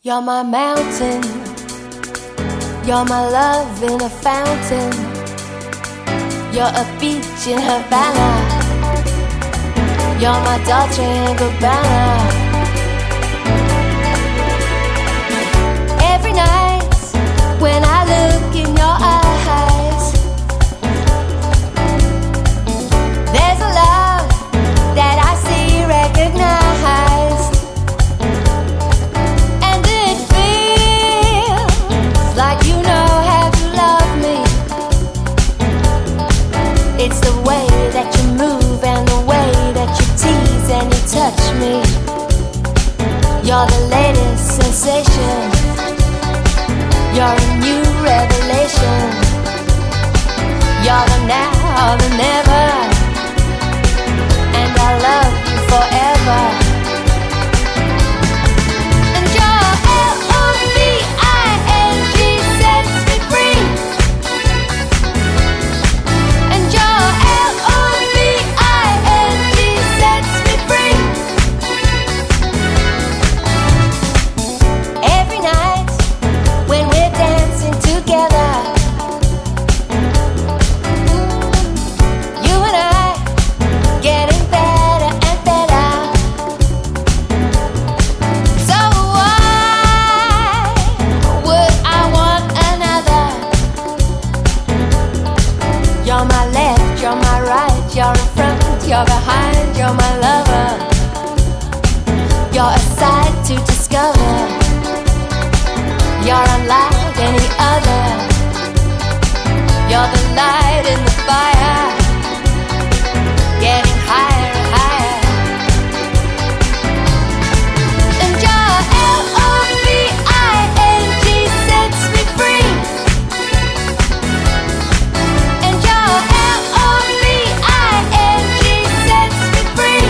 You're my mountain, you're my love in a fountain, you're a beach in Havana, you're my Dolce and Gabbana. Every night when I look in your eyes, there's a love that I see recognized, and it feels like you know how to love me. It's the way that you move and the way that you tease and you touch me. You're the latest sensation, you're a new revelation, you're the now, the never, and I love you forever. And your L-O-V-I-N-G sets me free, and your L-O-V-I-N-G sets me free. Every night when we're dancing together, you and I getting better and better. So why would I want another? You're my left, you're my right, you're in front, you're behind, you're my lover. You're a sight to discover, you're unlike any other. You're the light in the fire, getting higher and higher. And your L-O-V-I-N-G sets me free, and your L-O-V-I-N-G sets me free.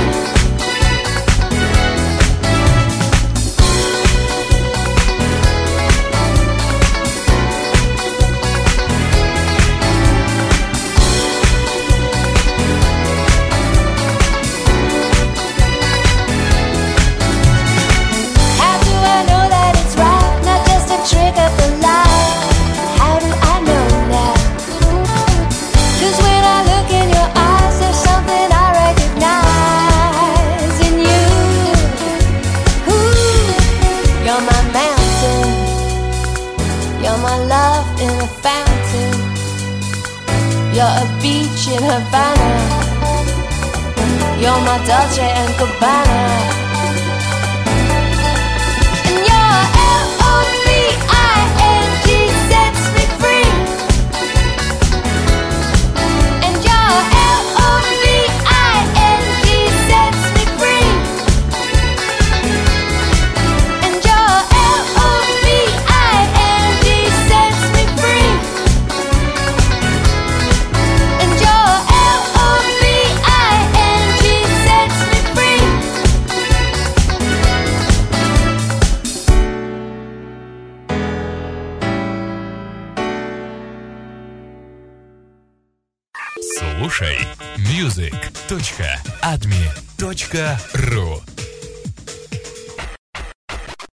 How do I know that it's right, not just a trick of the light? How do I know that? 'Cause when I look in your eyes, there's something I recognize in you. Ooh, you're my mountain, you're my love in a fountain, you're a beach in Havana, you're my Dolce and Gabbana. And your L-O-V-I-N-G sets me free, and your L-O-V-I-N-G sets me free, and your L-O-V-I-N-G sets me free, and your L-O-V-I-N-G sets me free. Слушай music.admi.ru